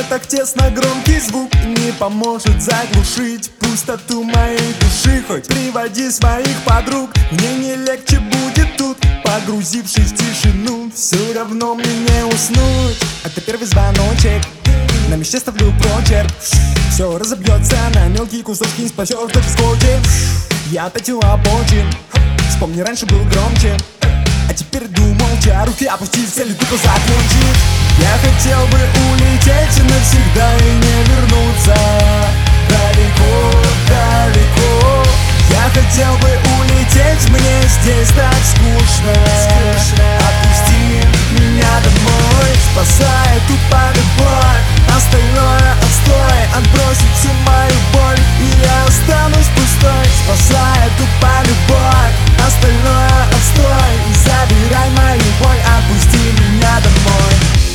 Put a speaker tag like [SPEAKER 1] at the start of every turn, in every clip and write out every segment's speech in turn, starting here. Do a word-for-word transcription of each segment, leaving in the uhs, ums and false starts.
[SPEAKER 1] так тесно, громкий звук не поможет заглушить пустоту моей души. Хоть приводи своих подруг, мне не легче будет тут. Погрузившись в тишину, все равно мне не уснуть. Это первый звоночек, на мечте ставлю прочерк. Все разобьется на мелкие кусочки, не спасешь даже скотчем. Я отойду обочин, вспомни, раньше был громче, а теперь иду молча, руки опусти, цель тупо закончить. Я хотел бы улететь навсегда и не вернуться далеко, далеко. Я хотел бы улететь, мне здесь так скучно. Отпусти меня домой, спасай тут полюбовь. Остальное отстой, отбросит всю мою боль, и я останусь пустой. Спасай тут полюбовь, остальное отстой, и забирай мою боль, отпусти меня домой.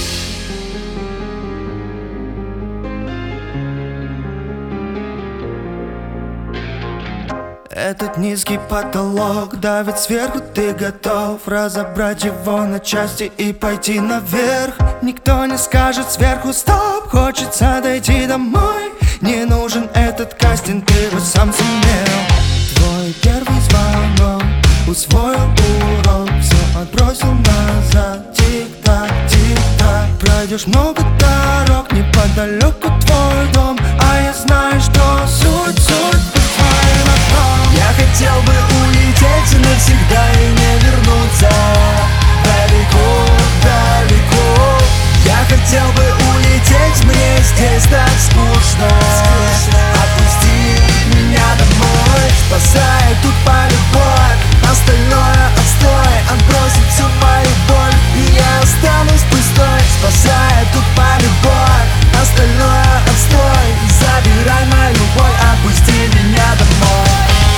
[SPEAKER 2] Этот низкий потолок давит сверху, ты готов разобрать его на части и пойти наверх. Никто не скажет сверху стоп, хочется дойти домой. Не нужен этот кастинг, ты его сам сумел. Твой первый звонок усвоил урок, все отбросил назад. Тик-так, тик-так, пройдешь много дорог, неподалеку твой дом, а я знаю, что суть, суть.
[SPEAKER 1] Я хотел бы улететь навсегда и не вернуться далеко, далеко. Я хотел бы улететь, мне здесь так скучно. Отпусти меня домой, спасай тут полюбовь. Остальное отстой, отбросит всю мою боль, и я останусь пустой. Спасай тут полюбовь, остальное отстой, и забирай мою боль, отпусти меня домой.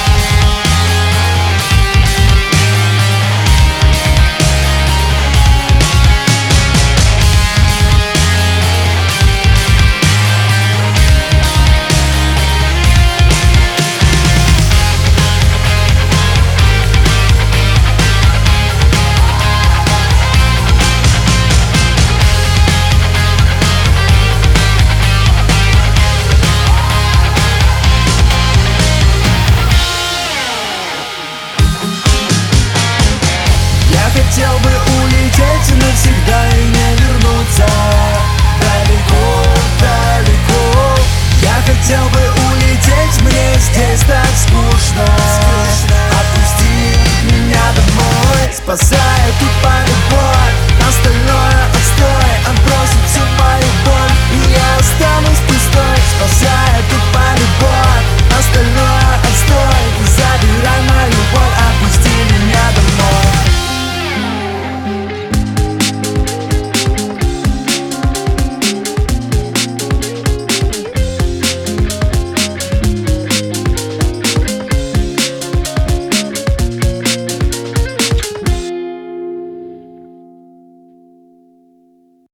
[SPEAKER 1] Хотел бы улететь навсегда и не вернуться далеко, далеко. Я хотел бы